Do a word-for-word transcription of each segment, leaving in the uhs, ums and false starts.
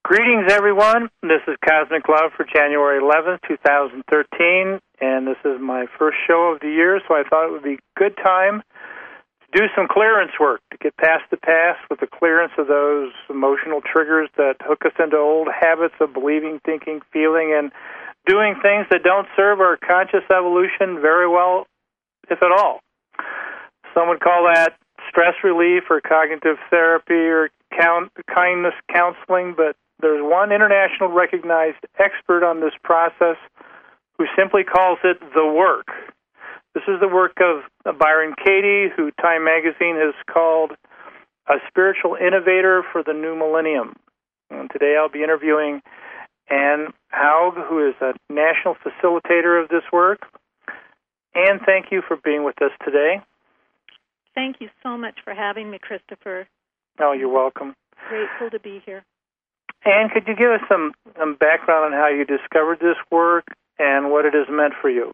Greetings, everyone. This is Cosmic Love for January eleventh, twenty thirteen, and this is my first show of the year, so I thought it would be a good time to do some clearance work, to get past the past with the clearance of those emotional triggers that hook us into old habits of believing, thinking, feeling, and doing things that don't serve our conscious evolution very well, if at all. Some would call that stress relief or cognitive therapy or count, kindness counseling, but there's one international recognized expert on this process who simply calls it the work. This is the work of Byron Katie, who Time Magazine has called a spiritual innovator for the new millennium. And today I'll be interviewing Ann Haug, who is a national facilitator of this work. Ann, thank you for being with us today. Thank you so much for having me, Christopher. Oh, you're welcome. Grateful to be here. Ann, could you give us some, some background on how you discovered this work and what it has meant for you?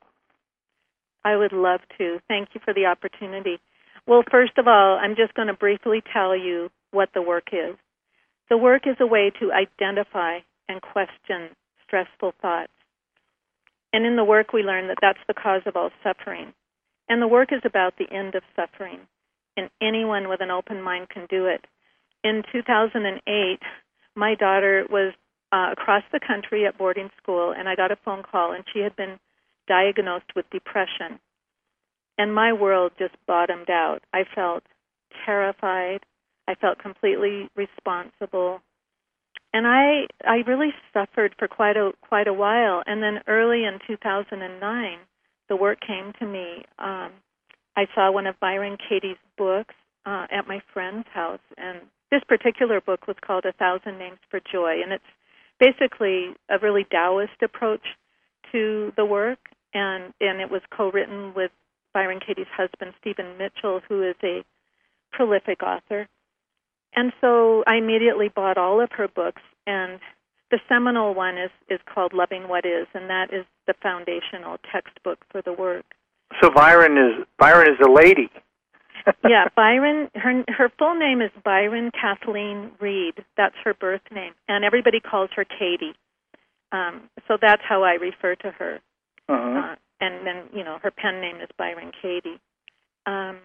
I would love to. Thank you for the opportunity. Well, first of all, I'm just going to briefly tell you what the work is. The work is a way to identify and question stressful thoughts. And in the work, we learn that that's the cause of all suffering. And the work is about the end of suffering. And anyone with an open mind can do it. In two thousand eight, my daughter was uh, across the country at boarding school, and I got a phone call, and she had been diagnosed with depression. And my world just bottomed out. I felt terrified. I felt completely responsible. And I I really suffered for quite a quite a while. And then early in two thousand nine, the work came to me. Um, I saw one of Byron Katie's books uh, at my friend's house, and this particular book was called A Thousand Names for Joy, and it's basically a really Taoist approach to the work, and, and it was co-written with Byron Katie's husband, Stephen Mitchell, who is a prolific author. And so I immediately bought all of her books, and the seminal one is, is called Loving What Is, and that is the foundational textbook for the work. So Byron is Byron is a lady. Yeah, Byron, her her full name is Byron Kathleen Reed. That's her birth name. And everybody calls her Katie. Um, so that's how I refer to her. Uh-huh. Uh, and then, you know, her pen name is Byron Katie. Um,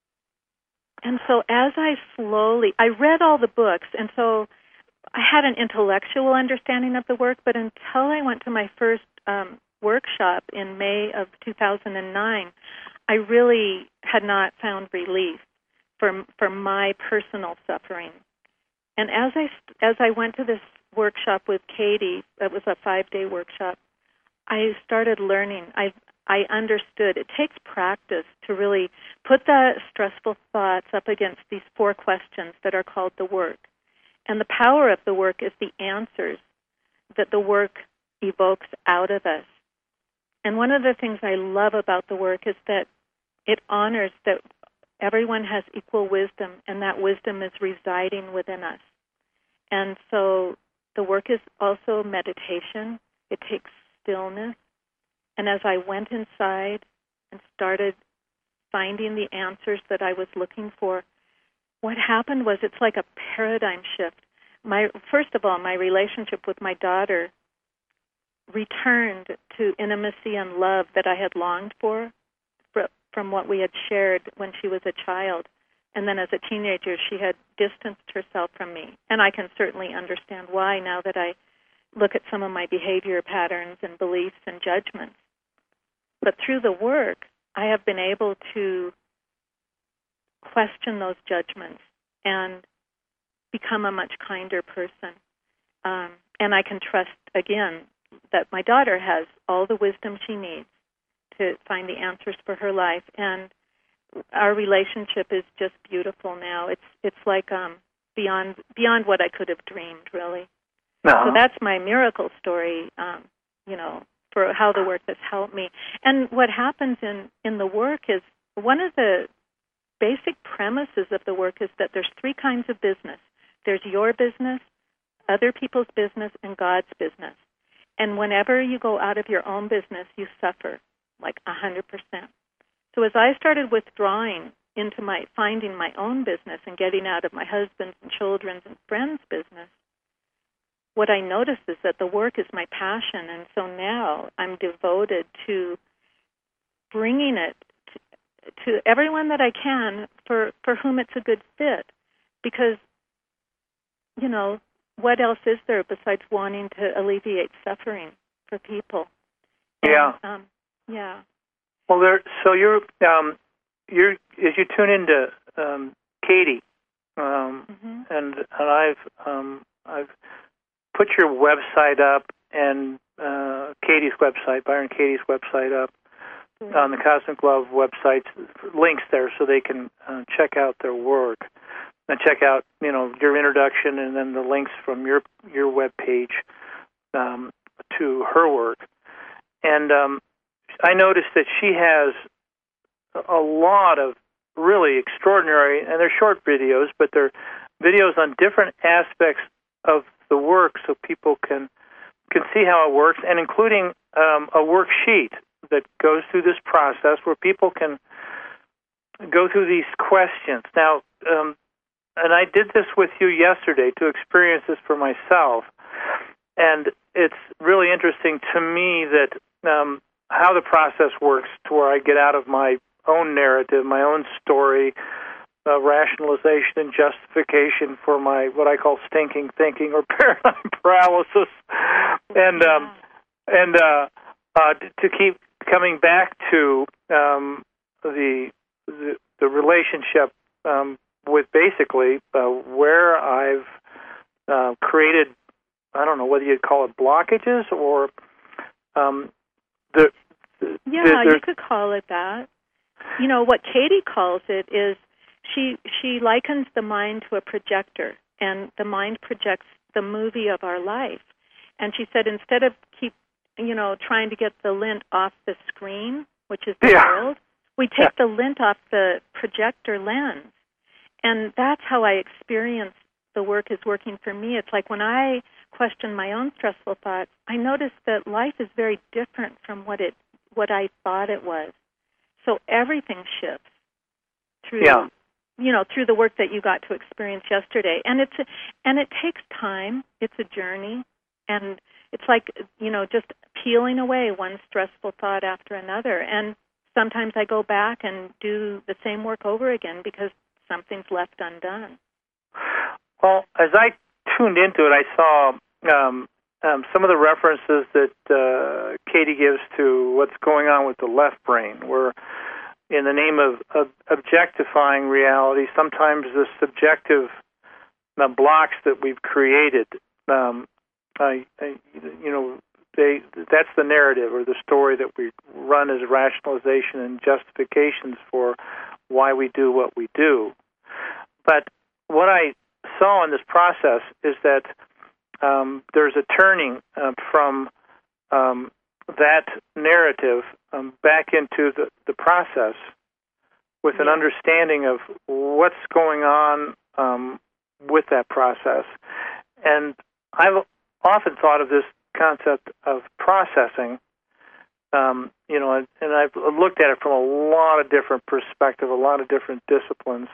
and so as I slowly, I read all the books, and so I had an intellectual understanding of the work, but until I went to my first um, workshop in May of two thousand nine, I really had not found relief for for my personal suffering. And as I as I went to this workshop with Katie, it was a five-day workshop, I started learning. I I understood. It takes practice to really put the stressful thoughts up against these four questions that are called the work. And the power of the work is the answers that the work evokes out of us. And one of the things I love about the work is that it honors that everyone has equal wisdom, and that wisdom is residing within us. And so the work is also meditation. It takes stillness. And as I went inside and started finding the answers that I was looking for, what happened was it's like a paradigm shift. My first of all, my relationship with my daughter returned to intimacy and love that I had longed for from what we had shared when she was a child. And then as a teenager, she had distanced herself from me. And I can certainly understand why now that I look at some of my behavior patterns and beliefs and judgments. But through the work, I have been able to question those judgments and become a much kinder person. Um, and I can trust, again, that my daughter has all the wisdom she needs to find the answers for her life. And our relationship is just beautiful now. It's it's like um, beyond beyond what I could have dreamed, really. Uh-huh. So that's my miracle story, um, you know, for how the work has helped me. And what happens in, in the work is one of the basic premises of the work is that there's three kinds of business. There's your business, other people's business, and God's business. And whenever you go out of your own business, you suffer, like one hundred percent. So as I started withdrawing into my finding my own business and getting out of my husband's and children's and friends' business, what I noticed is that the work is my passion, and so now I'm devoted to bringing it to, to everyone that I can for, for whom it's a good fit. Because, you know, what else is there besides wanting to alleviate suffering for people? And, yeah. Um, yeah. Well, there. So you're um, you're as you tune into um, Katie, um, mm-hmm. and and I've um, I've put your website up and uh, Katie's website, Byron Katie's website up mm-hmm. on the Cosmic Love website. Links there so they can uh, check out their work. And check out, you know, your introduction and then the links from your your web page um, to her work. And um, I noticed that she has a lot of really extraordinary, and they're short videos, but they're videos on different aspects of the work so people can can see how it works, and including um, a worksheet that goes through this process where people can go through these questions. Now, um, and I did this with you yesterday to experience this for myself. And it's really interesting to me that um, how the process works to where I get out of my own narrative, my own story, uh, rationalization and justification for my what I call stinking thinking or paradigm paralysis, and yeah. um, and uh, uh, to keep coming back to um, the, the the relationship. Um, with basically uh, where I've uh, created, I don't know whether you'd call it blockages or um, the, the yeah, the, you could call it that. You know what Katie calls it is she she likens the mind to a projector, and the mind projects the movie of our life. And she said instead of keep you know trying to get the lint off the screen, which is the yeah. world, we take yeah. the lint off the projector lens. And that's how I experience the work is working for me. It's like when I question my own stressful thoughts, I notice that life is very different from what it what I thought it was. So everything shifts through yeah. you know through the work that you got to experience yesterday. And it's a, and it takes time. It's a journey, and it's like you know just peeling away one stressful thought after another. And sometimes I go back and do the same work over again because something's left undone. Well, as I tuned into it, I saw um, um, some of the references that uh, Katie gives to what's going on with the left brain, where in the name of, of objectifying reality, sometimes the subjective uh, blocks that we've created, um, I, I, you know, they that's the narrative or the story that we run as rationalization and justifications for why we do what we do. But what I saw in this process is that um, there's a turning uh, from um, that narrative um, back into the, the process with an understanding of what's going on um, with that process. And I've often thought of this concept of processing, um, you know, and, and I've looked at it from a lot of different perspectives, a lot of different disciplines.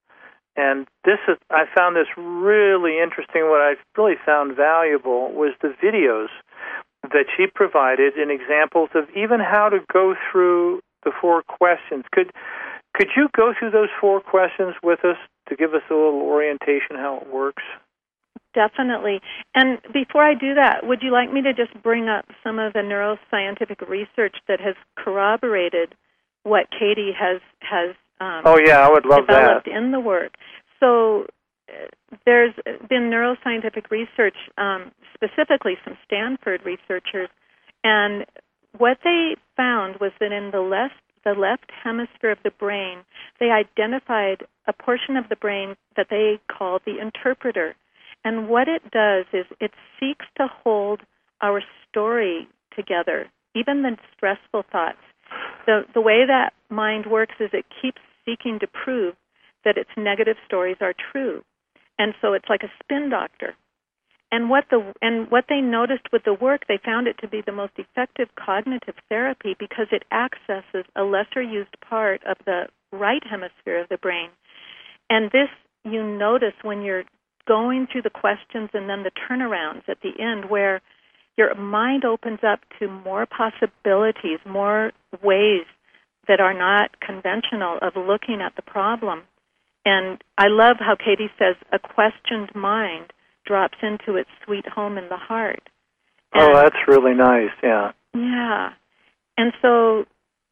And this is, I found this really interesting. What I really found valuable was the videos that she provided and examples of even how to go through the four questions. Could could you go through those four questions with us to give us a little orientation how it works? Definitely. And before I do that, would you like me to just bring up some of the neuroscientific research that has corroborated what Katie has has um, oh yeah, I would love developed that. in the work? So uh, there's been neuroscientific research, um, specifically some Stanford researchers, and what they found was that in the left the left hemisphere of the brain, they identified a portion of the brain that they call the interpreter. And what it does is it seeks to hold our story together, even the stressful thoughts. The the way that mind works is it keeps seeking to prove that its negative stories are true. And so it's like a spin doctor. And what the and what they noticed with the work, they found it to be the most effective cognitive therapy because it accesses a lesser used part of the right hemisphere of the brain. And this you notice when you're going through the questions and then the turnarounds at the end where your mind opens up to more possibilities, more ways that are not conventional of looking at the problem. And I love how Katie says a questioned mind drops into its sweet home in the heart. And, oh, that's really nice, yeah. Yeah. And so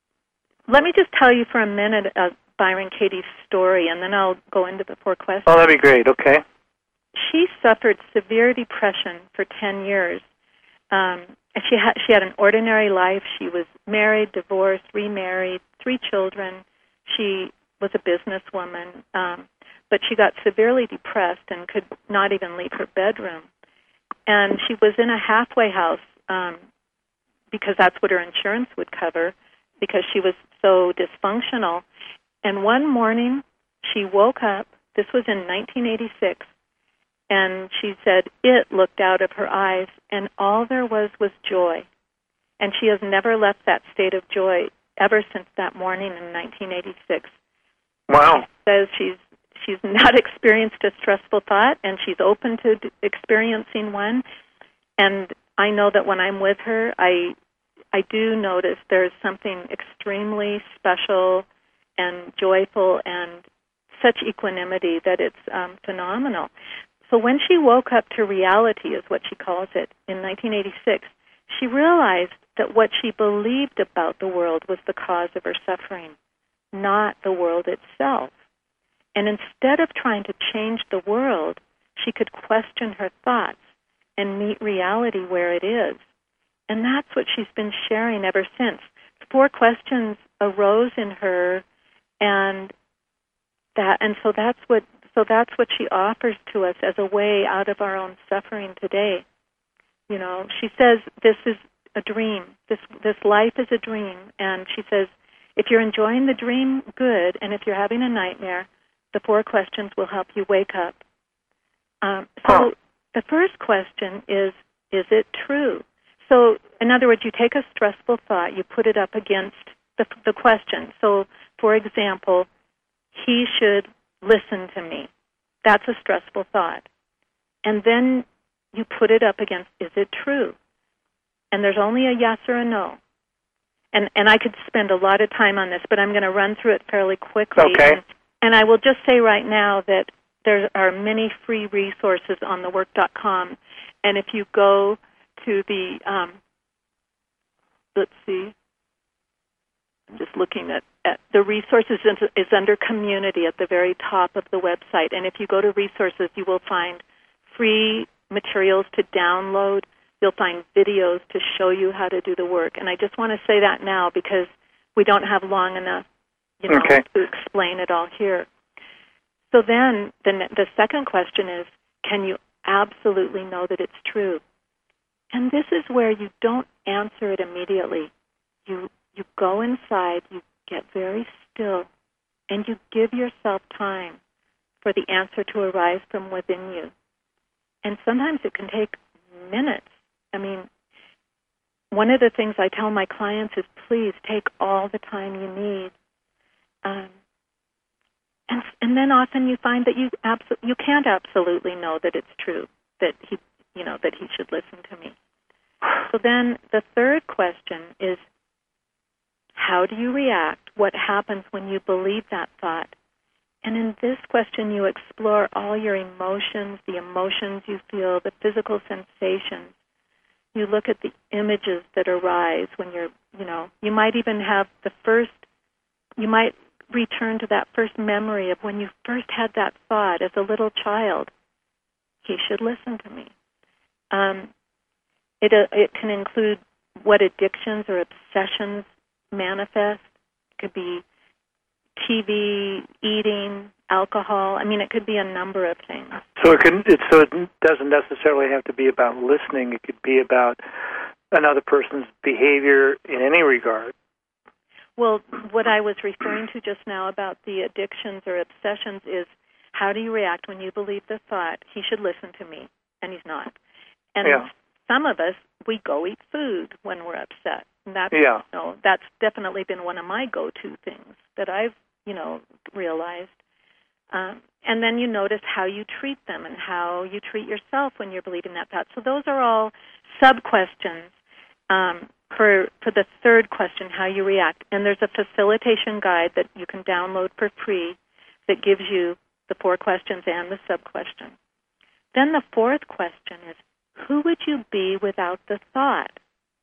let me just tell you for a minute of Byron Katie's story, and then I'll go into the four questions. Oh, that'd be great, okay. She suffered severe depression for ten years. Um, and she had, she had an ordinary life. She was married, divorced, remarried, three children. She was a businesswoman, um, but she got severely depressed and could not even leave her bedroom. And she was in a halfway house um, because that's what her insurance would cover, because she was so dysfunctional. And one morning, she woke up. This was in nineteen eighty-six, and she said it looked out of her eyes, and all there was was joy. And she has never left that state of joy ever since that morning in nineteen eighty-six. Wow. She says she's she's not experienced a stressful thought, and she's open to d- experiencing one. And I know that when I'm with her, I I do notice there's something extremely special and joyful and such equanimity that it's um, phenomenal. So when she woke up to reality, is what she calls it, in nineteen eighty-six, she realized that what she believed about the world was the cause of her suffering, not the world itself. And instead of trying to change the world, she could question her thoughts and meet reality where it is. And that's what she's been sharing ever since. Four questions arose in her, and that, and so that's what so that's what she offers to us as a way out of our own suffering today. You know, she says this is a dream. This this life is a dream, and she says if you're enjoying the dream, good, and if you're having a nightmare, the four questions will help you wake up. Um, so huh. The first question is, is it true? So, in other words, you take a stressful thought, you put it up against the, the question. So, for example, he should listen to me. That's a stressful thought. And then you put it up against, is it true? And there's only a yes or a no. And and I could spend a lot of time on this, but I'm going to run through it fairly quickly. Okay. And, and I will just say right now that there are many free resources on the work dot com. And if you go to the, um, let's see, I'm just looking at, at the resources is, is under community at the very top of the website. And if you go to resources, you will find free materials to download. You'll find videos to show you how to do the work. And I just want to say that now because we don't have long enough, you know, okay. to explain it all here. So then the, the second question is, can you absolutely know that it's true? And this is where you don't answer it immediately. You you go inside, you get very still, and you give yourself time for the answer to arise from within you. And sometimes it can take minutes. I mean, one of the things I tell my clients is please take all the time you need. Um, and and then often you find that you abso- you can't absolutely know that it's true, that he you know that he should listen to me. So then the third question is, how do you react? What happens when you believe that thought? And in this question, you explore all your emotions, the emotions you feel, the physical sensations. You look at the images that arise when you're, you know, you might even have the first, you might return to that first memory of when you first had that thought as a little child. He should listen to me. Um, it, uh, it can include what addictions or obsessions manifest. It could be T V, eating, alcohol. I mean, it could be a number of things. So it can. It, so it doesn't necessarily have to be about listening. It could be about another person's behavior in any regard. Well, what I was referring to just now about the addictions or obsessions is how do you react when you believe the thought, he should listen to me, and he's not. And yeah. some of us, we go eat food when we're upset. And that's, yeah. you know, that's definitely been one of my go-to things that I've, you know, realized. Um, and then you notice how you treat them and how you treat yourself when you're believing that thought. So those are all sub-questions um, for, for the third question, how you react. And there's a facilitation guide that you can download for free that gives you the four questions and the sub-question. Then the fourth question is, who would you be without the thought?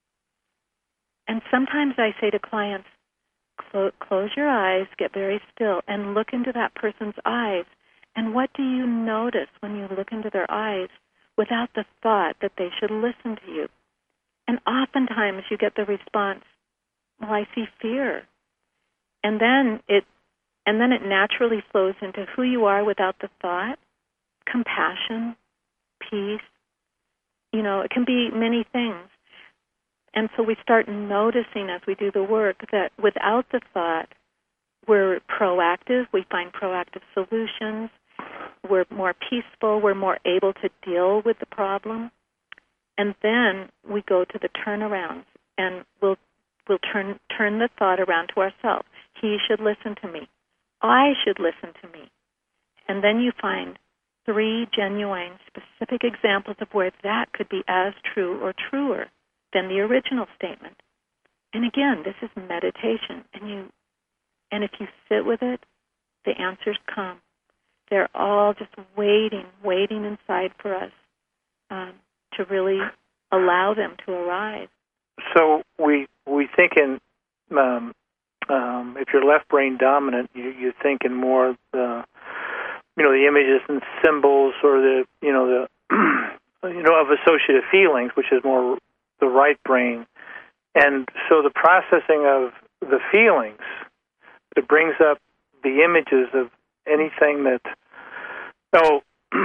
And sometimes I say to clients, Clo- close your eyes, get very still, and look into that person's eyes. And what do you notice when you look into their eyes without the thought that they should listen to you? And oftentimes you get the response, well, I see fear. And then it and then it naturally flows into who you are without the thought, compassion, peace. You know, it can be many things. And so we start noticing as we do the work that without the thought, we're proactive, we find proactive solutions, we're more peaceful, we're more able to deal with the problem. And then we go to the turnarounds, and we'll we'll turn turn the thought around to ourselves. He should listen to me. I should listen to me. And then you find three genuine, specific examples of where that could be as true or truer than the original statement. And again, this is meditation, and you, and if you sit with it, the answers come. They're all just waiting, waiting inside for us um, to really allow them to arise. So we we think in um, um, if you're left brain dominant, you you think in more the you know the images and symbols, or the you know the you know of associative feelings, which is more the right brain. And so the processing of the feelings, it brings up the images of anything that oh,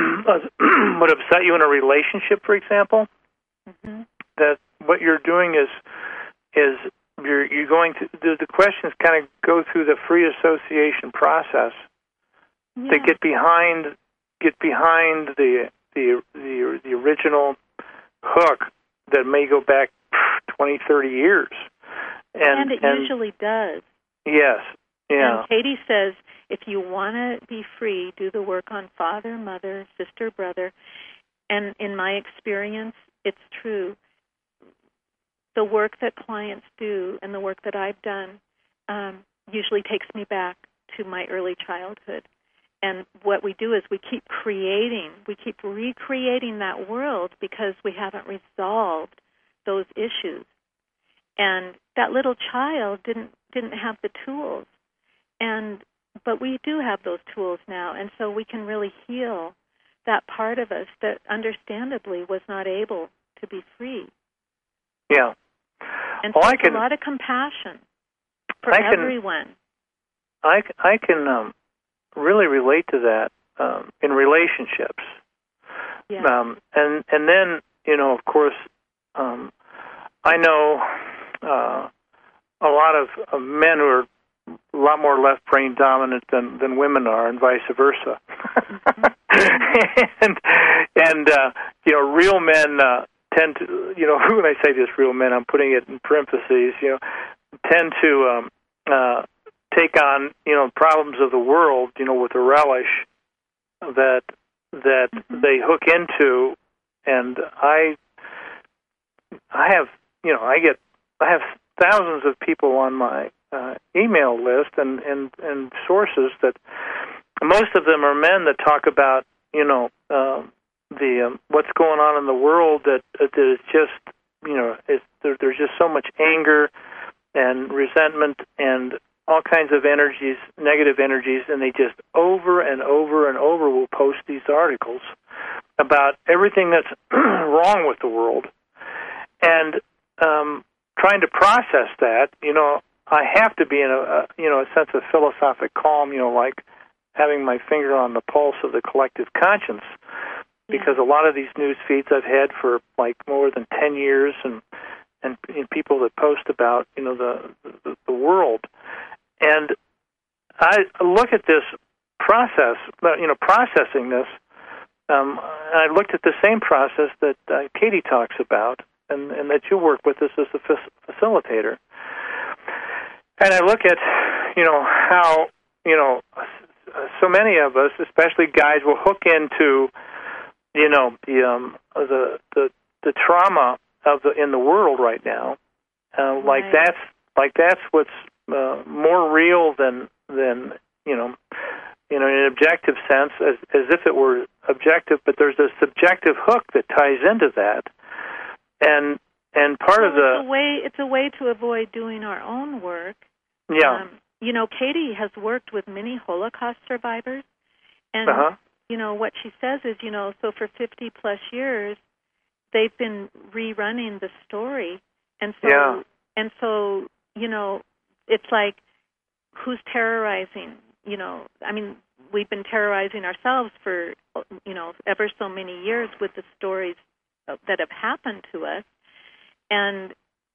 would upset you in a relationship, for example. Mm-hmm. That what you're doing is is you're you're going to the, the questions kind of go through the free association process yeah. to get behind get behind the the the, the original hook that may go back twenty, thirty years. And, and it and, usually does. Yes. Yeah. And Katie says, if you want to be free, do the work on father, mother, sister, brother. And in my experience, it's true. The work that clients do and the work that I've done um, usually takes me back to my early childhood. And what we do is we keep creating, we keep recreating that world because we haven't resolved those issues. And that little child didn't didn't have the tools. And but we do have those tools now, and so we can really heal that part of us that understandably was not able to be free. Yeah. And well, so I can, a lot of compassion for I can, everyone. I, I can um, really relate to that um, in relationships. Yeah. Um, and and then, you know, of course, um, I know uh, a lot of, of men who are a lot more left brain dominant than, than women are, and vice versa. Mm-hmm. and and uh, you know, real men uh, tend to, you know, when I say this, real men, I'm putting it in parentheses, you know, tend to um, uh, take on, you know, problems of the world, you know, with a relish that that mm-hmm. they hook into, and I I have, you know, I get I have thousands of people on my uh, email list and, and, and sources that most of them are men that talk about, you know, uh, the um, what's going on in the world that, that is just, you know, it's, there, there's just so much anger and resentment and all kinds of energies, negative energies, and they just over and over and over will post these articles about everything that's wrong with the world. And um, trying to process that, you know, I have to be in a, a, you know, a sense of philosophic calm, you know, like having my finger on the pulse of the collective conscience, because yeah. a lot of these news feeds I've had for like more than ten years, and and, and people that post about, you know, the, the the world, and I look at this process, you know, processing this. Um, I looked at the same process that uh, Katie talks about, and, and that you work with us as a facilitator. And I look at, you know, how, you know, so many of us, especially guys, will hook into, you know, the um, the the the trauma of the in the world right now. Uh, right. Like that's like that's what's uh, more real than than you know, you know, in an objective sense, as as if it were objective. But there's a subjective hook that ties into that, and and part well, of the it's a way it's a way to avoid doing our own work. yeah. Um, you know, Katie has worked with many Holocaust survivors, and Uh-huh. you know what she says is, you know, so for fifty plus years, they've been rerunning the story, and so Yeah. and so you know, it's like, who's terrorizing? You know, I mean, we've been terrorizing ourselves for you know ever so many years with the stories that have happened to us, and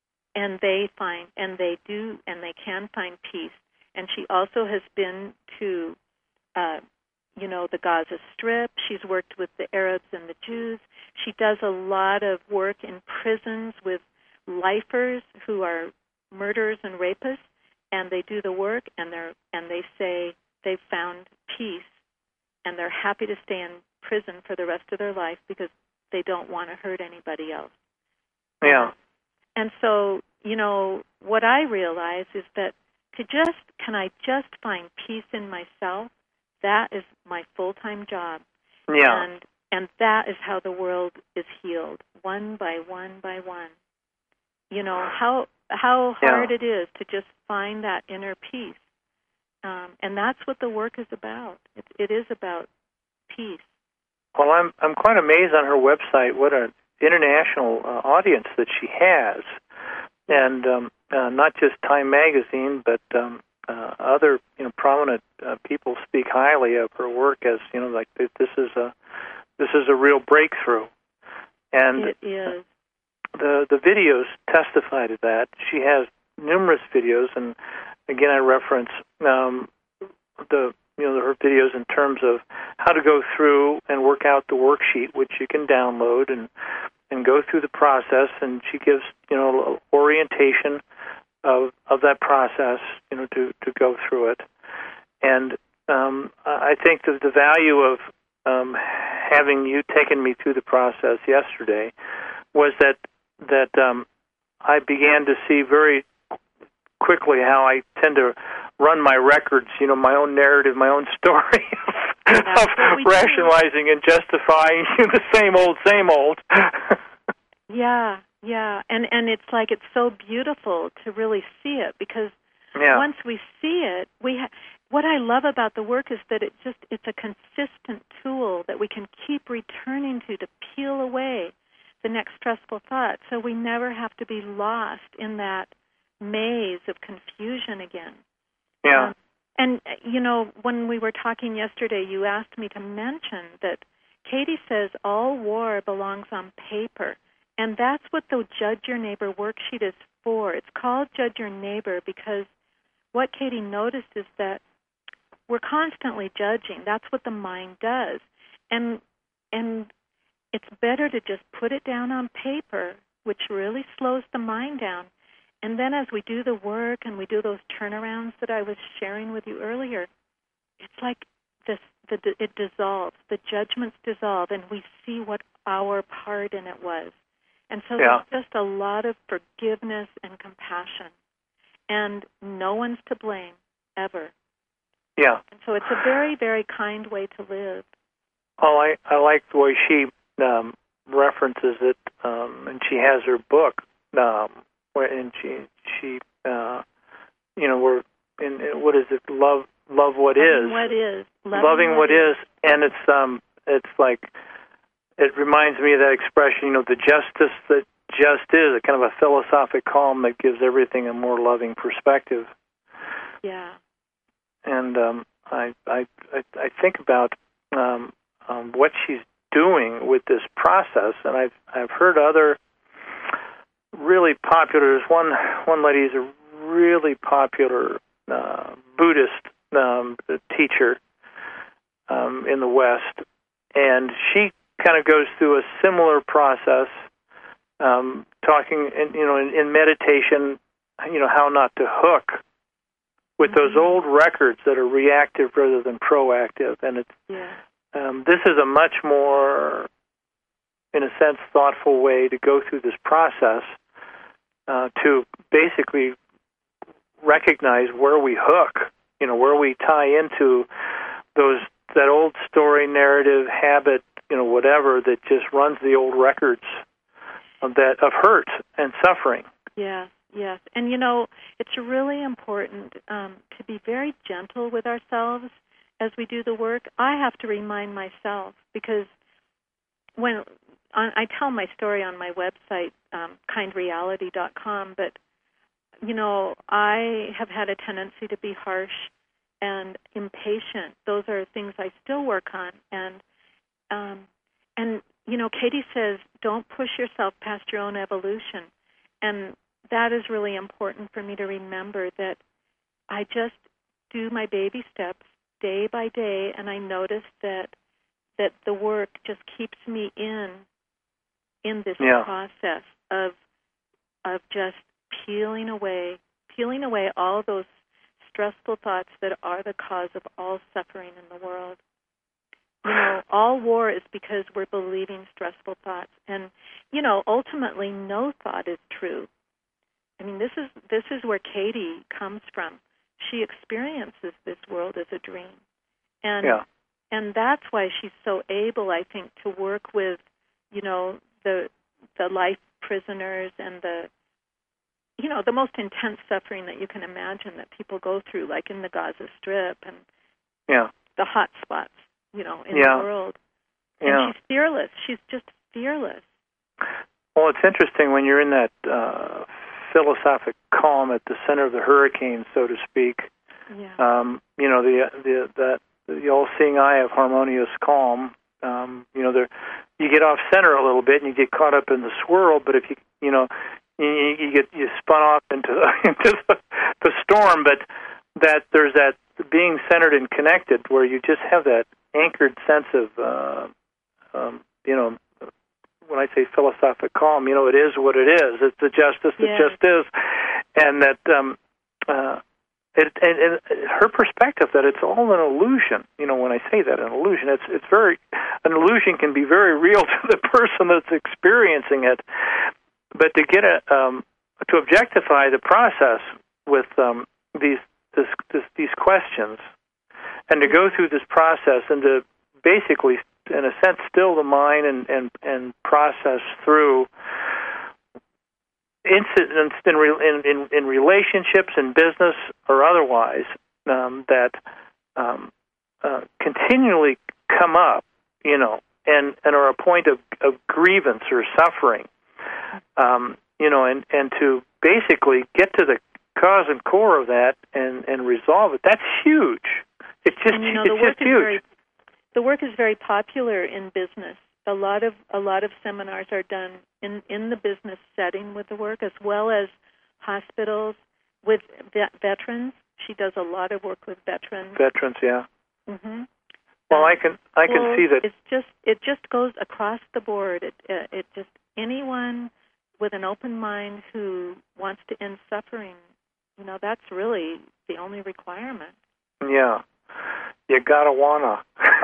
and they find and they do and they can find peace. And she also has been to, uh, you know, the Gaza Strip. She's worked with the Arabs and the Jews. She does a lot of work in prisons with lifers who are murderers and rapists, and they do the work, and they're and they say they've found peace, and they're happy to stay in prison for the rest of their life because they don't want to hurt anybody else. Yeah. And so, you know, what I realize is that to just, can I just find peace in myself? That is my full-time job. Yeah. And and that is how the world is healed, one by one by one. You know, how how hard Yeah. it is to just find that inner peace. Um, and that's what the work is about. It, it is about peace. Well, I'm I'm quite amazed on her website what an international uh, audience that she has, and um, uh, not just Time Magazine, but um, uh, other you know prominent uh, people speak highly of her work as you know like this is a this is a real breakthrough, and It is. the the videos testify to that. She has numerous videos, and again I reference um, the you know her videos in terms of how to go through and work out the worksheet, which you can download and and go through the process. And she gives you know orientation of of that process, you know, to to go through it. And um, I think that the value of um, having you taken me through the process yesterday was that that um, I began to see very quickly how I tend to run my records, you know, my own narrative, my own story of rationalizing do. and justifying the same old, same old. yeah, yeah, and and it's like it's so beautiful to really see it because yeah. once we see it, we. Ha- what I love about the work is that it just it's a consistent tool that we can keep returning to to peel away the next stressful thought, so we never have to be lost in that maze of confusion again. Yeah. Um, and, you know, when we were talking yesterday, you asked me to mention that Katie says all war belongs on paper, and that's what the Judge Your Neighbor worksheet is for. It's called Judge Your Neighbor because what Katie noticed is that we're constantly judging. That's what the mind does. And and it's better to just put it down on paper, which really slows the mind down. And then as we do the work and we do those turnarounds that I was sharing with you earlier, it's like this, the, it dissolves. The judgments dissolve, and we see what our part in it was. And so yeah. there's just a lot of forgiveness and compassion. And no one's to blame, ever. Yeah. And so it's a very, very kind way to live. Oh, I, I like the way she um, references it, um, and she has her book, um, and she, she uh, you know, we're in, in, what is it, love love what Loving is. what is. Loving, Loving what, what is. is. And it's, um, it's like, it reminds me of that expression, you know, the justice that just is, a kind of a philosophic calm that gives everything a more loving perspective. Yeah. And um, I, I, I, I think about um, um, what she's doing with this process, and I've, I've heard other really popular. There's one, one lady who's a really popular uh, Buddhist um, teacher um, in the West, and she kind of goes through a similar process, um, talking, in, you know, in, in meditation, you know, how not to hook with those old records that are reactive rather than proactive. And it's Yeah. um, this is a much more, in a sense, thoughtful way to go through this process uh, to basically recognize where we hook, you know, where we tie into those that old story, narrative, habit, you know, whatever that just runs the old records of that of hurt and suffering. Yes, yes. And, you know, it's really important um, to be very gentle with ourselves as we do the work. I have to remind myself because when I, I tell my story on my website, um, kind reality dot com, but, you know, I have had a tendency to be harsh and impatient. Those are things I still work on. And, um, and you know, Katie says, don't push yourself past your own evolution. And that is really important for me to remember, that I just do my baby steps day by day, and I notice that that the work just keeps me in in this yeah. process of of just peeling away, peeling away all those stressful thoughts that are the cause of all suffering in the world. You know, all war is because we're believing stressful thoughts. And, you know, ultimately no thought is true. I mean, this is this is where Katie comes from. She experiences this world as a dream. And yeah. and that's why she's so able, I think, to work with, you know, the the life prisoners and the you know, the most intense suffering that you can imagine that people go through, like in the Gaza Strip and yeah. the hot spots, you know, in yeah. the world. And yeah. she's fearless. She's just fearless. Well, it's interesting when you're in that uh, philosophic calm at the center of the hurricane, so to speak. Yeah. Um, you know, the the that the all-seeing eye of harmonious calm. Um, you know, there you get off center a little bit and you get caught up in the swirl. But if you you know you, you get you spun off into into the, the storm, but that there's that being centered and connected where you just have that anchored sense of uh, um, you know. When I say philosophic calm, you know, it is what it is. It's the justice that yeah. just is, and that um, uh, it, and, and her perspective that it's all an illusion. You know, when I say that, an illusion, it's it's very an illusion can be very real to the person that's experiencing it. But to get a um, to objectify the process with um, these this, this, these questions, and to go through this process and to basically, in a sense, still the mind and, and, and process through incidents in, in, in, in relationships, in business, or otherwise, um, that um, uh, continually come up, you know, and, and are a point of, of grievance or suffering, um, you know, and, and to basically get to the cause and core of that and, and resolve it. That's huge. It's just, and, you know, it's the work just is huge. Very, the work is very popular in business. A lot of a lot of seminars are done in, in the business setting with the work, as well as hospitals with vet, veterans. She does a lot of work with veterans. Veterans, yeah. Mm-hmm. Well, um, I can I can well, see that. It's just it just goes across the board. It, it it just anyone with an open mind who wants to end suffering, you know, that's really the only requirement. Yeah. You gotta wanna.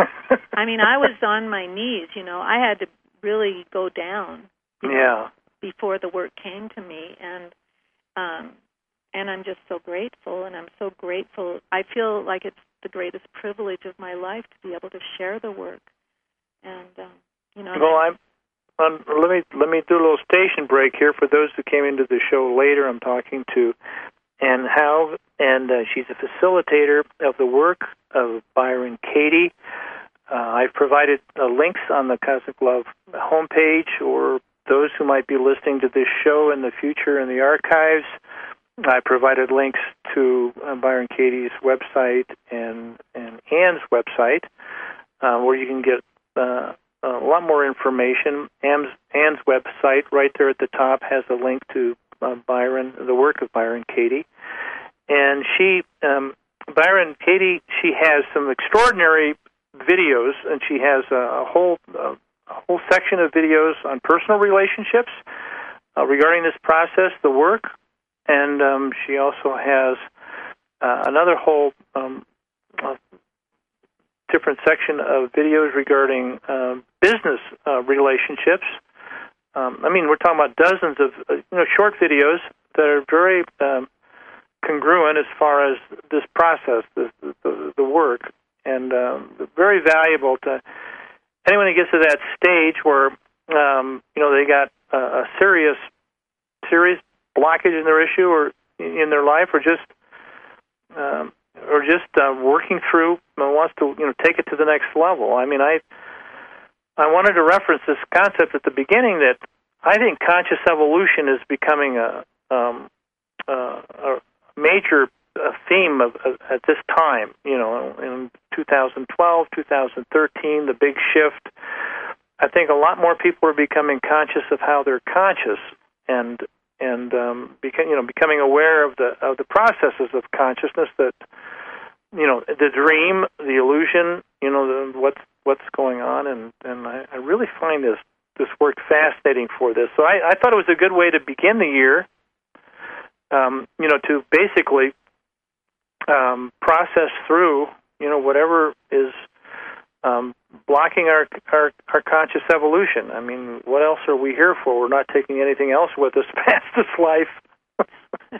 I mean, I was on my knees, you know. I had to really go down. You know, yeah. Before the work came to me, and um, and I'm just so grateful, and I'm so grateful. I feel like it's the greatest privilege of my life to be able to share the work, and um, you know. Well, I'm. Um, let me let me do a little station break here for those who came into the show later. I'm talking to Ann Houwe, and uh, she's a facilitator of the work of Byron Katie. Uh, I've provided uh, links on the Cosmic Love homepage, or those who might be listening to this show in the future in the archives. I provided links to uh, Byron Katie's website and, and Ann's website, uh, where you can get uh, a lot more information. Ann's, Ann's website, right there at the top, has a link to uh, Byron, the work of Byron Katie. And she, um, Byron Katie, she has some extraordinary videos, and she has a, a whole uh, a whole section of videos on personal relationships uh, regarding this process, the work, and um, she also has uh, another whole um, uh, different section of videos regarding uh, business uh, relationships. Um, I mean, we're talking about dozens of uh, you know short videos that are very um, congruent as far as this process, the the, the work, and um, very valuable to anyone who gets to that stage where um, you know they got a, a serious serious blockage in their issue or in their life, or just um, or just uh, working through and wants to you know take it to the next level. I mean, I I wanted to reference this concept at the beginning that I think conscious evolution is becoming a um, uh, a major uh, theme of, of, at this time. You know, in two thousand twelve, two thousand thirteen, the big shift. I think a lot more people are becoming conscious of how they're conscious, and and um, beca- you know, becoming aware of the of the processes of consciousness that you know, the dream, the illusion, you know, the, what's what's going on, and and I, I really find this this work fascinating for this. So I, I thought it was a good way to begin the year. Um, you know, to basically um, process through, you know, whatever is um, blocking our, our our conscious evolution. I mean, what else are we here for? We're not taking anything else with us past this life.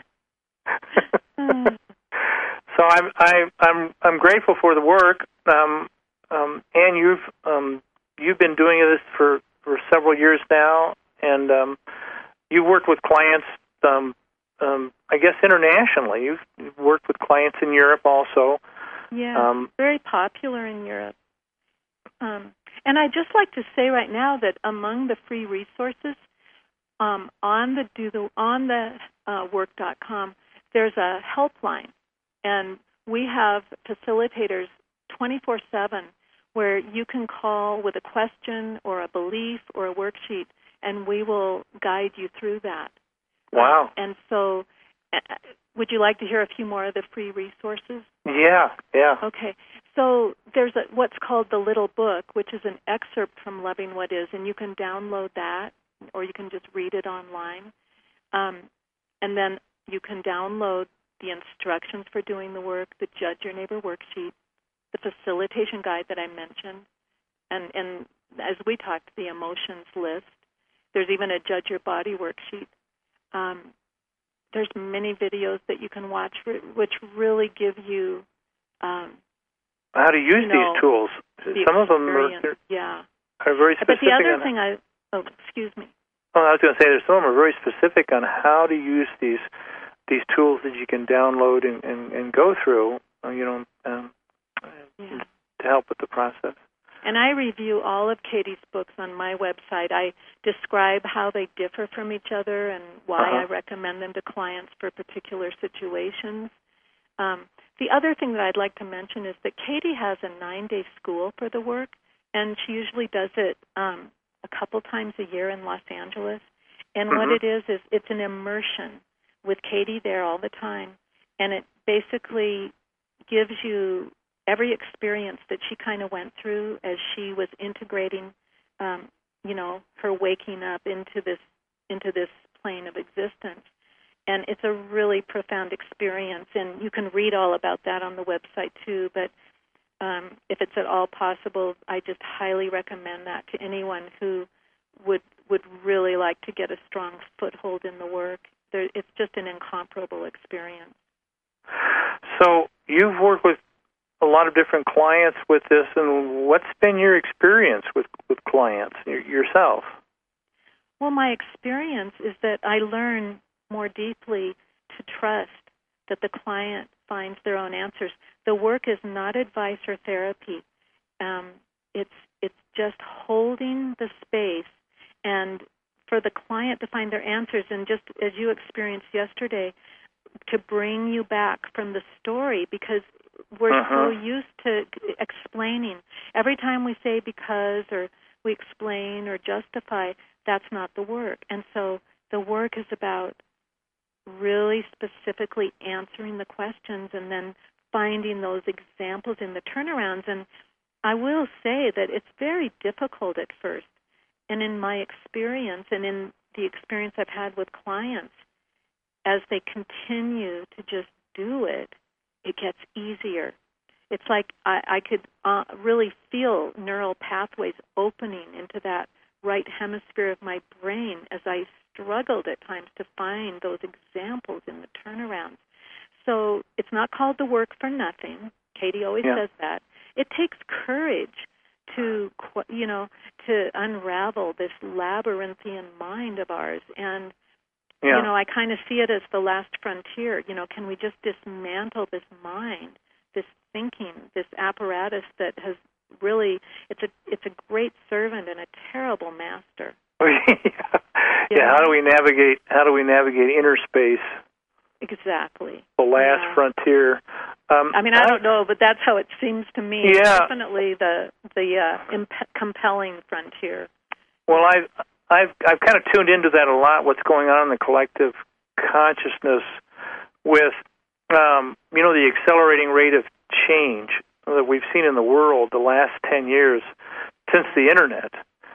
mm. So I'm I, I'm I'm grateful for the work, um, um, and you've um, you've been doing this for, for several years now, and um, you've worked with clients. Um, Um, I guess internationally, you've, you've worked with clients in Europe also. Yeah, um, very popular in Europe. Um, and I'd just like to say right now that among the free resources um, on the do the on the uh, work dot com, there's a helpline, and we have facilitators twenty-four seven where you can call with a question or a belief or a worksheet, and we will guide you through that. Wow. Um, and so uh, would you like to hear a few more of the free resources? Yeah, yeah. Okay. So there's a, what's called the Little Book, which is an excerpt from Loving What Is, and you can download that, or you can just read it online. Um, and then you can download the instructions for doing the work, the Judge Your Neighbor worksheet, the facilitation guide that I mentioned, and, and as we talked, the emotions list. There's even a Judge Your Body worksheet. Um, there's many videos that you can watch which really give you um, how to use you know, these tools. The Some of them are, yeah. are very specific. But the other on, thing I oh excuse me. Oh, I was going to say, there's some of them are very specific on how to use these these tools that you can download and, and, and go through. You know, um, yeah. to help with the process. And I review all of Katie's books on my website. I describe how they differ from each other and why uh-huh. I recommend them to clients for particular situations. Um, the other thing that I'd like to mention is that Katie has a nine-day school for the work, and she usually does it um, a couple times a year in Los Angeles. And mm-hmm. what it is is it's an immersion with Katie there all the time, and it basically gives you every experience that she kind of went through as she was integrating, um, you know, her waking up into this into this plane of existence. And it's a really profound experience, and you can read all about that on the website too. But um, if it's at all possible, I just highly recommend that to anyone who would would really like to get a strong foothold in the work. There, it's just an incomparable experience. So you've worked with a lot of different clients with this, and what's been your experience with, with clients yourself? Well, my experience is that I learn more deeply to trust that the client finds their own answers. The work is not advice or therapy. Um, it's it's just holding the space and for the client to find their answers, and just as you experienced yesterday, to bring you back from the story, because we're uh-huh. so used to explaining. Every time we say because or we explain or justify, that's not the work. And so the work is about really specifically answering the questions and then finding those examples in the turnarounds. And I will say that it's very difficult at first. And in my experience and in the experience I've had with clients, as they continue to just do it, it gets easier. It's like I, I could uh, really feel neural pathways opening into that right hemisphere of my brain as I struggled at times to find those examples in the turnarounds. So it's not called the work for nothing. Katie always yeah. says that. It takes courage to, you know, to unravel this labyrinthian mind of ours. And, yeah. you know, I kind of see it as the last frontier. You know, can we just dismantle this mind, this thinking, this apparatus that has really, it's a it's a great servant and a terrible master. yeah. yeah, how do we navigate, how do we navigate inner space? Exactly. The last yeah. frontier. Um, I mean, I don't know, but that's how it seems to me. Yeah. Definitely the the uh, imp- compelling frontier. Well, I've I've I've kind of tuned into that a lot. What's going on in the collective consciousness with, um, you know, the accelerating rate of change that we've seen in the world the last ten years since the internet.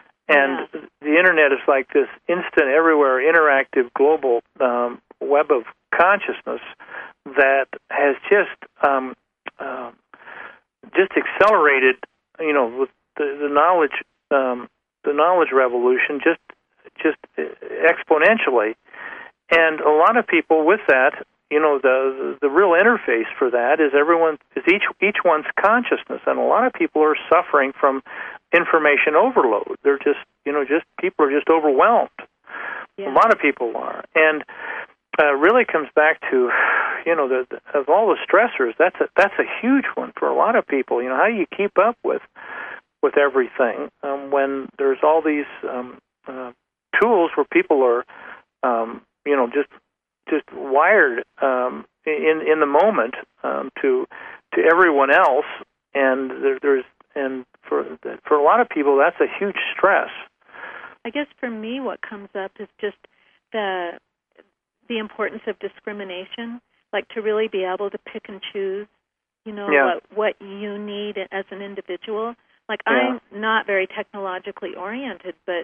And yeah. the internet is like this instant, everywhere, interactive, global um, web of consciousness that has just um, uh, just accelerated, you know, with the, the knowledge, um, the knowledge revolution, just just exponentially. And a lot of people with that, you know, the the real interface for that is everyone is each each one's consciousness, and a lot of people are suffering from information overload. They're just, you know, just people are just overwhelmed. Yeah. A lot of people are, and uh, really comes back to, you know, the, the, of all the stressors, that's a that's a huge one for a lot of people. You know, how do you keep up with with everything um, when there's all these um, uh, tools where people are, um, you know, just just wired um, in in the moment um, to to everyone else, and there, there's and for for a lot of people that's a huge stress. I guess for me, what comes up is just the the importance of discrimination, like to really be able to pick and choose, you know, yeah. what what you need as an individual. Like yeah. I'm not very technologically oriented, but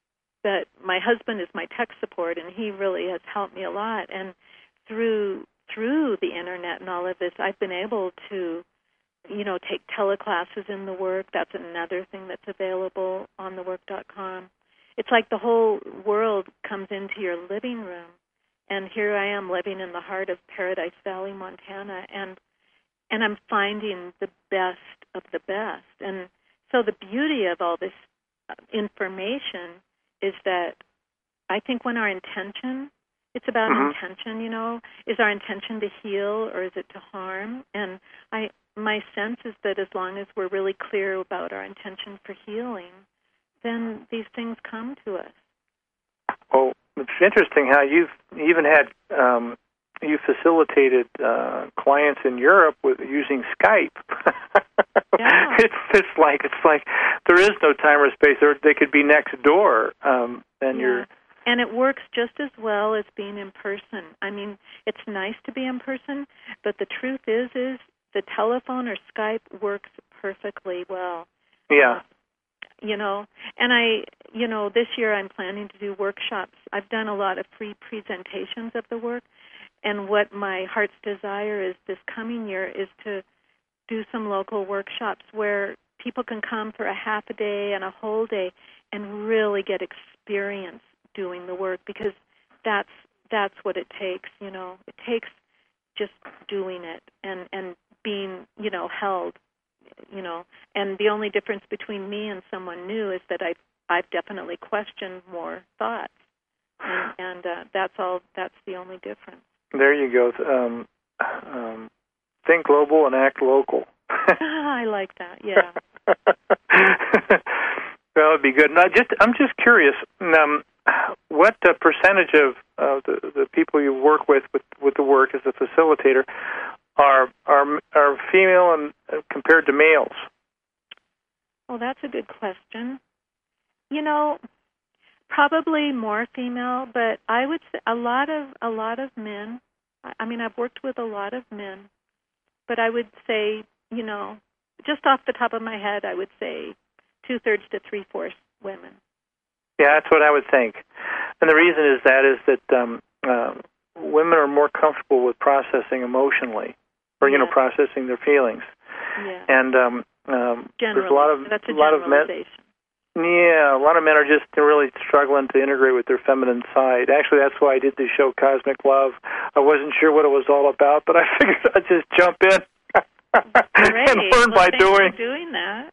but my husband is my tech support, and he really has helped me a lot. And through through the internet and all of this, I've been able to, you know, take teleclasses in the work. That's another thing that's available on the work dot com. It's like the whole world comes into your living room. And here I am living in the heart of Paradise Valley, Montana, and and I'm finding the best of the best. And so the beauty of all this information is that I think when our intention, it's about mm-hmm. intention, you know, is our intention to heal or is it to harm? And I my sense is that as long as we're really clear about our intention for healing, then these things come to us. Well, it's interesting how you've even had um, you facilitated uh, clients in Europe with using Skype. Yeah. it's it's like it's like there is no time or space. Or they could be next door, um, and yeah. you're. And it works just as well as being in person. I mean, it's nice to be in person, but the truth is, is the telephone or Skype works perfectly well. Yeah. Uh, You know, and I, you know, this year I'm planning to do workshops. I've done a lot of free presentations of the work, and what my heart's desire is this coming year is to do some local workshops where people can come for a half a day and a whole day and really get experience doing the work, because that's that's what it takes, you know. It takes just doing it and, and being, you know, held. You know, and the only difference between me and someone new is that I've I've definitely questioned more thoughts, and, and uh, that's all. That's the only difference. There you go. Um, um, think global and act local. I like that. Yeah. That would be good. Now, just I'm just curious. Um, what uh, percentage of uh, the the people you work with with with the work as a facilitator are are are female and uh, compared to males? Well, that's a good question. You know, probably more female, but I would say a lot of a lot of men. I mean, I've worked with a lot of men, but I would say, you know, just off the top of my head, I would say two thirds to three fourths women. Yeah, that's what I would think, and the reason is that is that um, uh, women are more comfortable with processing emotionally. or you yeah. know, processing their feelings. Yeah. And um, um, there's a lot of That's a a lot of men. Yeah, a lot of men are just really struggling to integrate with their feminine side. Actually, that's why I did the show Cosmic Love. I wasn't sure what it was all about, but I figured I'd just jump in Great. and learn well, by thanks doing. For doing that.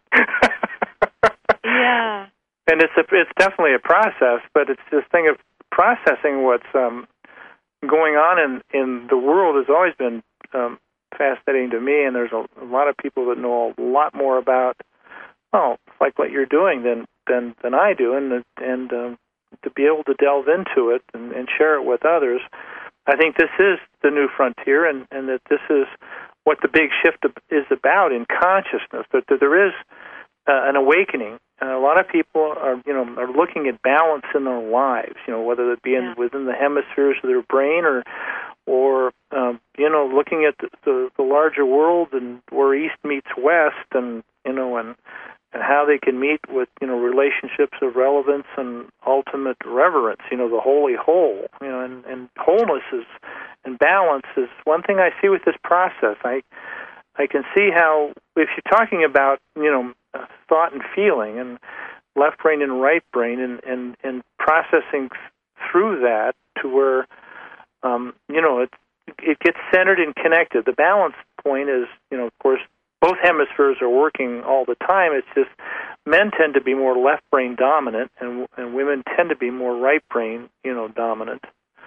Yeah. And it's a, it's definitely a process, but it's this thing of processing what's um, going on in, in the world has always been um, fascinating to me, and there's a, a lot of people that know a lot more about, oh, like what you're doing than than, than I do, and and um, to be able to delve into it and, and share it with others, I think this is the new frontier, and, and that this is what the big shift is about in consciousness, that, that there is uh, an awakening. Uh, a lot of people are, you know, are looking at balance in their lives, you know, whether it be in, yeah. within the hemispheres of their brain or, or um, you know, looking at the, the, the larger world and where East meets West, and you know, and and how they can meet with, you know, relationships of relevance and ultimate reverence, you know, the holy whole, you know, and, and wholeness is, and balance is one thing I see with this process. I I can see how, if you're talking about, you know, thought and feeling and left brain and right brain and, and, and processing through that to where, um, you know, it, it gets centered and connected. The balance point is, you know, of course, both hemispheres are working all the time. It's just men tend to be more left brain dominant, and and women tend to be more right brain, you know, dominant.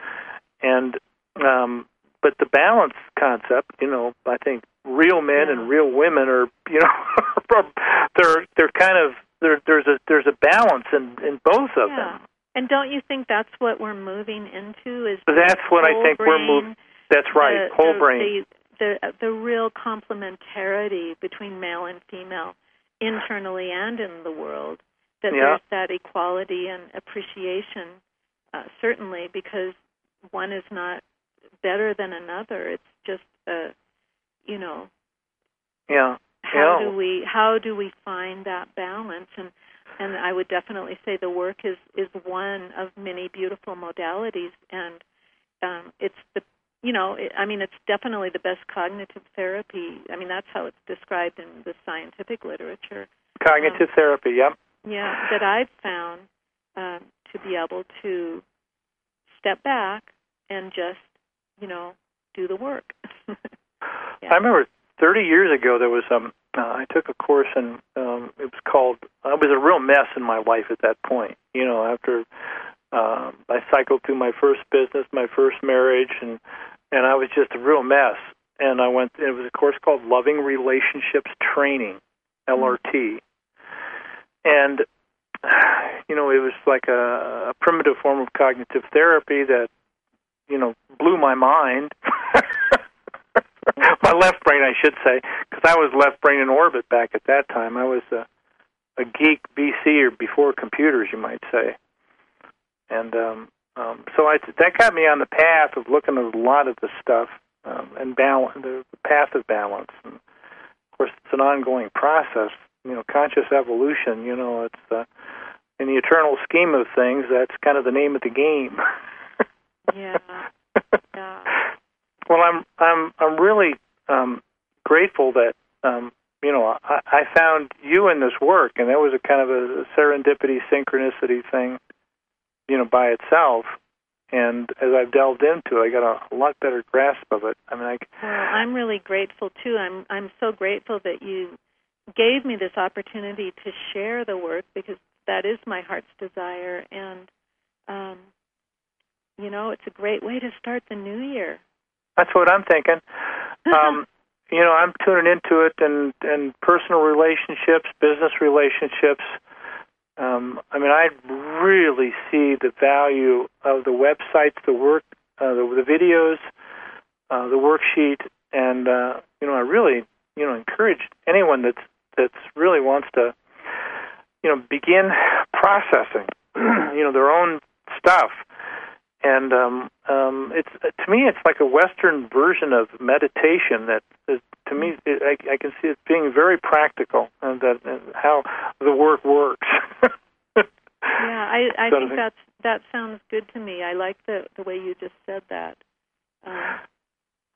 And um, but the balance concept, you know, I think real men yeah. and real women are, you know, they're they're kind of there. There's a there's a balance in, in both of yeah. them. And don't you think that's what we're moving into? Is that's what I think brain, we're moving. That's right, the, whole the, brain. The, the the real complementarity between male and female, internally and in the world. That yeah. there's that equality and appreciation, uh, certainly, because one is not better than another. It's just a, you know. Yeah. How yeah. do we how do we find that balance? And and I would definitely say the work is, is one of many beautiful modalities, and um, it's the you know it, I mean it's definitely the best cognitive therapy. I mean that's how it's described in the scientific literature. Cognitive um, therapy, yep. Yeah, that I've found um, to be able to step back and just you know do the work. yeah. I remember thirty years ago there was um uh, I took a course and um, it was called. I was a real mess in my life at that point. You know, after uh, I cycled through my first business, my first marriage, and and I was just a real mess. And I went. It was a course called Loving Relationships Training, L R T. And you know, it was like a, a primitive form of cognitive therapy that you know blew my mind. My left brain, I should say, because I was left brain in orbit back at that time. I was a, a geek B C or before computers, you might say. And um, um, so I, that got me on the path of looking at a lot of the stuff um, and balance, the, the path of balance. And of course, it's an ongoing process. You know, conscious evolution. You know, it's uh, in the eternal scheme of things. That's kind of the name of the game. yeah. Yeah. Well, I'm I'm I'm really um, grateful that um, you know I, I found you in this work, and that was a kind of a serendipity, synchronicity thing, you know, by itself. And as I've delved into it, I got a, a lot better grasp of it. I mean, I, well, I'm really grateful too. I'm I'm so grateful that you gave me this opportunity to share the work, because that is my heart's desire, and um, you know, it's a great way to start the new year. That's what I'm thinking. Um, you know, I'm tuning into it, and, and personal relationships, business relationships. Um, I mean, I really see the value of the websites, the work, uh, the, the videos, uh, the worksheet, and uh, you know, I really, you know, encourage anyone that's that's really wants to, you know, begin processing, you know, their own stuff. And um, um, it's to me, it's like a Western version of meditation. That is, to me, it, I, I can see it being very practical, and that and how the work works. yeah, I, I think that's that sounds good to me. I like the the way you just said that. Um,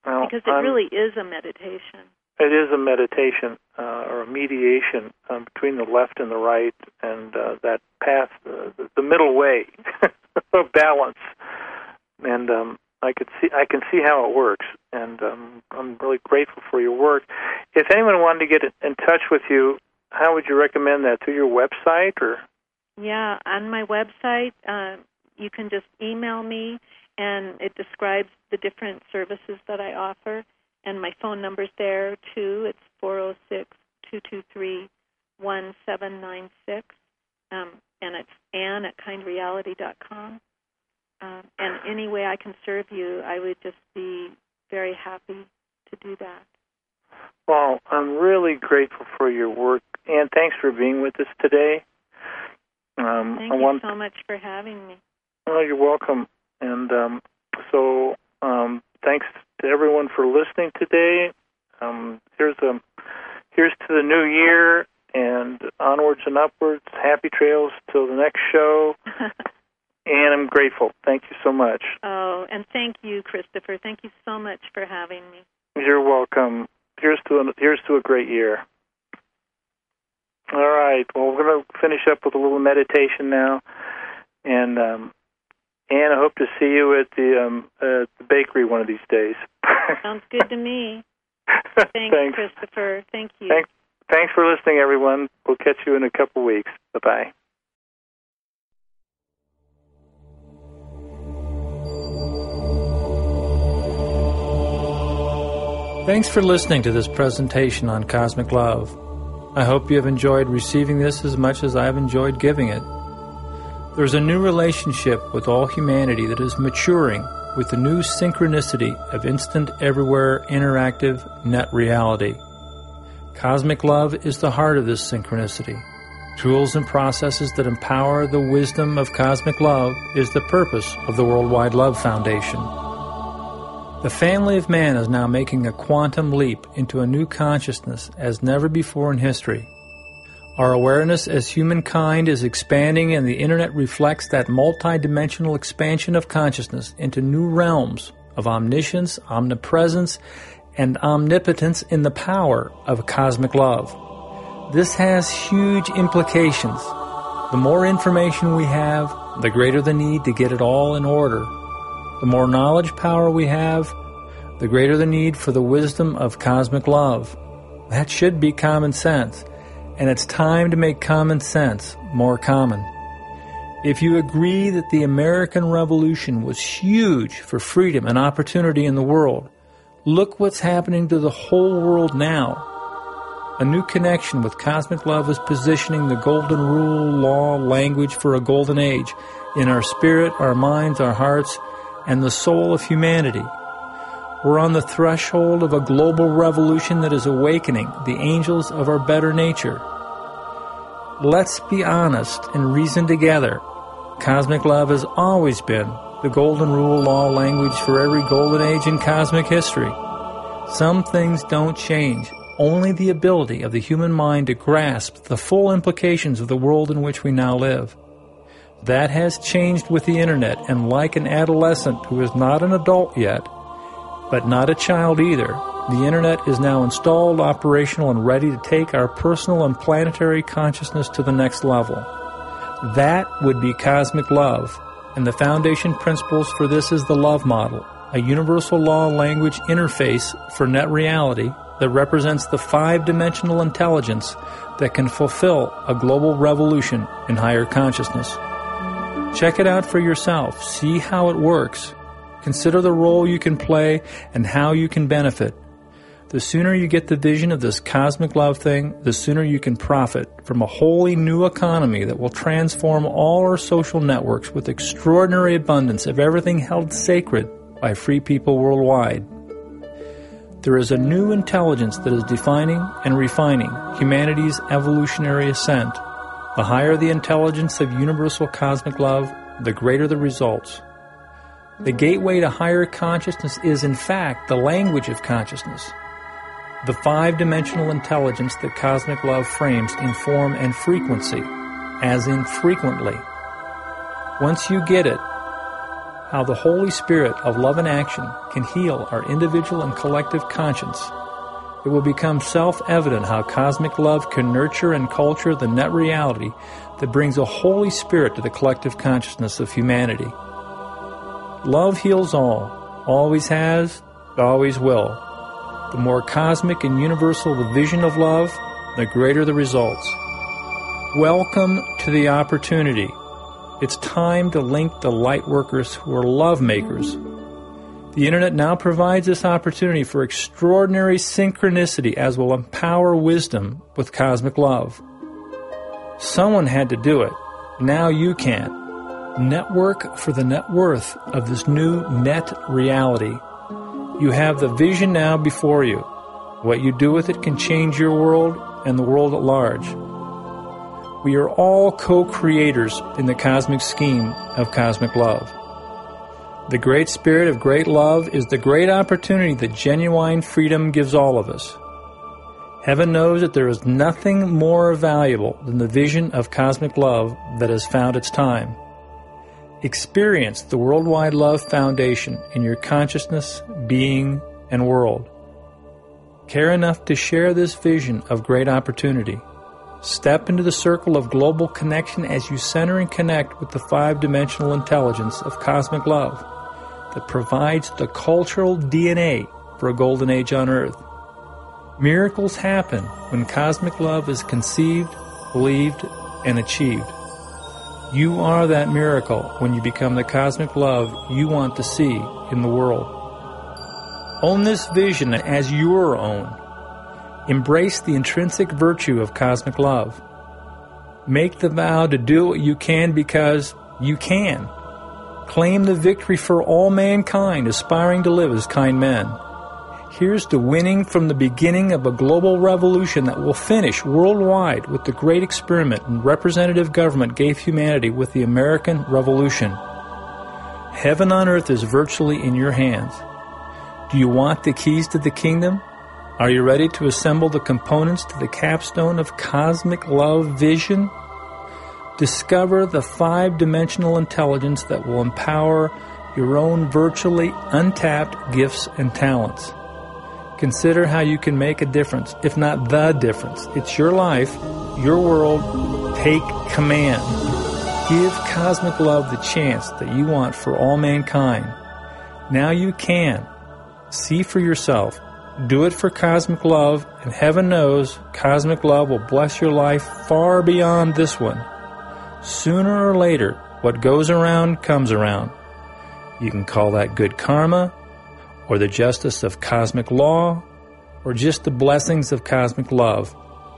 Well, because it I'm, really is a meditation. It is a meditation uh, or a mediation um, between the left and the right, and uh, that path, uh, the, the middle way of balance. And um, I could see, I can see how it works, and um, I'm really grateful for your work. If anyone wanted to get in touch with you, how would you recommend that? Through your website, or? Yeah, on my website, uh, you can just email me, and it describes the different services that I offer. And my phone number's there, too. It's four oh six, two two three, one seven nine six. Um, and it's Ann at kind reality dot com. Um, and any way I can serve you, I would just be very happy to do that. Well, I'm really grateful for your work. Ann, thanks for being with us today. Um, Thank I you want... so much for having me. Oh, you're welcome. And um, so um, thanks to everyone for listening today. Um, here's a here's to the new year, and onwards and upwards. Happy trails till the next show. And I'm grateful. Thank you so much. Oh, and thank you, Christopher. Thank you so much for having me. You're welcome. Here's to a, here's to a great year. All right. Well, we're going to finish up with a little meditation now, and um, Ann, I hope to see you at the um, uh, the bakery one of these days. Sounds good to me. Thanks, Thanks, Christopher. Thank you. Thanks, thanks for listening, everyone. We'll catch you in a couple weeks. Bye-bye. Thanks for listening to this presentation on Cosmic Love. I hope you have enjoyed receiving this as much as I have enjoyed giving it. There's a new relationship with all humanity that is maturing with the new synchronicity of instant, everywhere, interactive net reality. Cosmic Love is the heart of this synchronicity. Tools and processes that empower the wisdom of Cosmic Love is the purpose of the Worldwide Love Foundation. The family of man is now making a quantum leap into a new consciousness as never before in history. Our awareness as humankind is expanding, and the Internet reflects that multidimensional expansion of consciousness into new realms of omniscience, omnipresence, and omnipotence in the power of cosmic love. This has huge implications. The more information we have, the greater the need to get it all in order. The more knowledge power we have, the greater the need for the wisdom of cosmic love. That should be common sense, and it's time to make common sense more common. If you agree that the American Revolution was huge for freedom and opportunity in the world, look what's happening to the whole world now. A new connection with cosmic love is positioning the golden rule, law, language for a golden age in our spirit, our minds, our hearts, and the soul of humanity. We're on the threshold of a global revolution that is awakening the angels of our better nature. Let's be honest and reason together. Cosmic love has always been the golden rule, law, language for every golden age in cosmic history. Some things don't change. Only the ability of the human mind to grasp the full implications of the world in which we now live. That has changed with the Internet, and like an adolescent who is not an adult yet, but not a child either, the Internet is now installed, operational, and ready to take our personal and planetary consciousness to the next level. That would be cosmic love, and the foundation principles for this is the love model, a universal law language interface for net reality that represents the five-dimensional intelligence that can fulfill a global revolution in higher consciousness. Check it out for yourself. See how it works. Consider the role you can play and how you can benefit. The sooner you get the vision of this cosmic love thing, the sooner you can profit from a wholly new economy that will transform all our social networks with extraordinary abundance of everything held sacred by free people worldwide. There is a new intelligence that is defining and refining humanity's evolutionary ascent. The higher the intelligence of universal cosmic love, the greater the results. The gateway to higher consciousness is, in fact, the language of consciousness. The five-dimensional intelligence that cosmic love frames in form and frequency, as in frequently. Once you get it, how the Holy Spirit of love and action can heal our individual and collective conscience. It will become self-evident how cosmic love can nurture and culture the net reality that brings a Holy Spirit to the collective consciousness of humanity. Love heals all, always has, always will. The more cosmic and universal the vision of love, the greater the results. Welcome to the opportunity. It's time to link the light workers who are love makers. The Internet now provides this opportunity for extraordinary synchronicity as will empower wisdom with cosmic love. Someone had to do it. Now you can. Network for the net worth of this new net reality. You have the vision now before you. What you do with it can change your world and the world at large. We are all co-creators in the cosmic scheme of cosmic love. The great spirit of great love is the great opportunity that genuine freedom gives all of us. Heaven knows that there is nothing more valuable than the vision of cosmic love that has found its time. Experience the Worldwide Love Foundation in your consciousness, being, and world. Care enough to share this vision of great opportunity. Step into the circle of global connection as you center and connect with the five-dimensional intelligence of cosmic love that provides the cultural D N A for a golden age on Earth. Miracles happen when cosmic love is conceived, believed, and achieved. You are that miracle when you become the cosmic love you want to see in the world. Own this vision as your own. Embrace the intrinsic virtue of cosmic love. Make the vow to do what you can because you can. Claim the victory for all mankind aspiring to live as kind men. Here's to winning from the beginning of a global revolution that will finish worldwide with the great experiment and representative government gave humanity with the American Revolution. Heaven on earth is virtually in your hands. Do you want the keys to the kingdom? Are you ready to assemble the components to the capstone of cosmic love vision? Discover the five-dimensional intelligence that will empower your own virtually untapped gifts and talents. Consider how you can make a difference, if not the difference. It's your life, your world. Take command. Give cosmic love the chance that you want for all mankind. Now you can. See for yourself. Do it for cosmic love, and heaven knows cosmic love will bless your life far beyond this one. Sooner or later, what goes around comes around. You can call that good karma, or the justice of cosmic law, or just the blessings of cosmic love.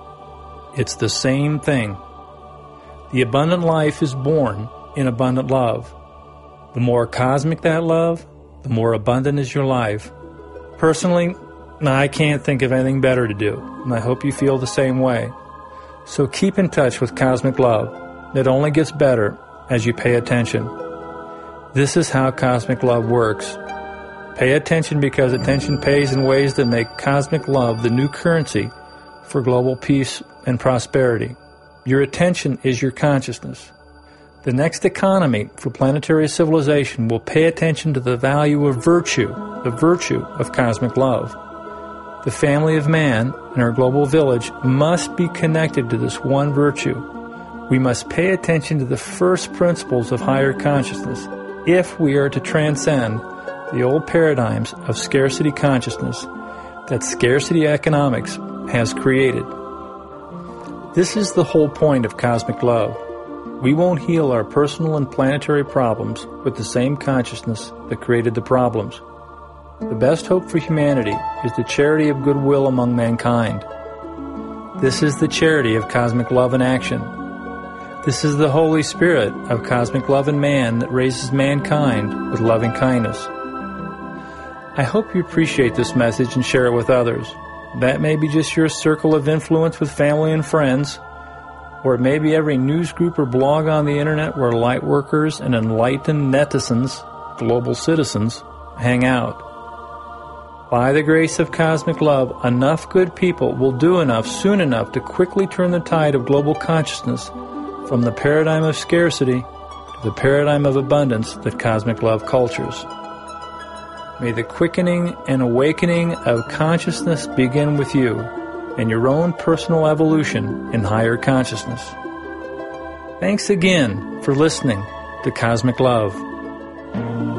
It's the same thing. The abundant life is born in abundant love. The more cosmic that love, the more abundant is your life. Personally, I can't think of anything better to do, and I hope you feel the same way. So keep in touch with cosmic love. It only gets better as you pay attention. This is how cosmic love works. Pay attention because attention pays in ways that make cosmic love the new currency for global peace and prosperity. Your attention is your consciousness. The next economy for planetary civilization will pay attention to the value of virtue, the virtue of cosmic love. The family of man in our global village must be connected to this one virtue. We must pay attention to the first principles of higher consciousness if we are to transcend the old paradigms of scarcity consciousness that scarcity economics has created. This is the whole point of cosmic love. We won't heal our personal and planetary problems with the same consciousness that created the problems. The best hope for humanity is the charity of goodwill among mankind. This is the charity of cosmic love in action. This is the Holy Spirit of cosmic love in man that raises mankind with loving kindness. I hope you appreciate this message and share it with others. That may be just your circle of influence with family and friends, or it may be every news group or blog on the internet where light workers and enlightened netizens, global citizens, hang out. By the grace of cosmic love, enough good people will do enough soon enough to quickly turn the tide of global consciousness from the paradigm of scarcity to the paradigm of abundance that Cosmic Love cultures. May the quickening and awakening of consciousness begin with you and your own personal evolution in higher consciousness. Thanks again for listening to Cosmic Love.